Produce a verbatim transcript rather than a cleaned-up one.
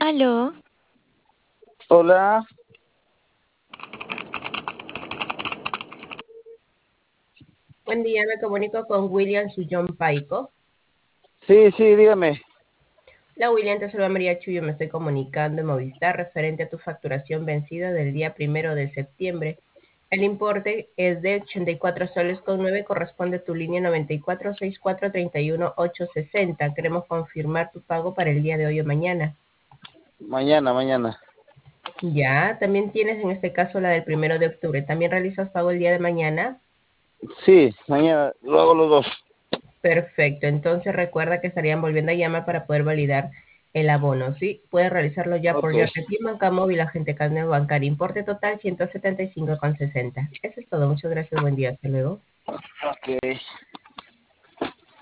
Aló, Hola, Buen día, me comunico con William Sullón Paico. sí, sí, dígame. La William, te saluda María Chuyo, me estoy comunicando en Movistar referente a tu facturación vencida del día primero de septiembre. El importe es de ochenta y cuatro soles con nueve, corresponde a tu línea noventa y cuatro sesenta y cuatro treinta y uno ochocientos sesenta. Queremos confirmar tu pago para el día de hoy o mañana. Mañana, mañana. Ya, también tienes en este caso la del primero de octubre. ¿También realizas pago el día de mañana? Sí, mañana lo hago los dos. Perfecto, entonces recuerda que estarían volviendo a llamar para poder validar el abono, ¿sí? Puedes realizarlo ya por Ok, NetPlay, Banca Móvil, agente carnet bancario. Importe total ciento setenta y cinco con sesenta. Eso es todo, muchas gracias, buen día, hasta luego. ok.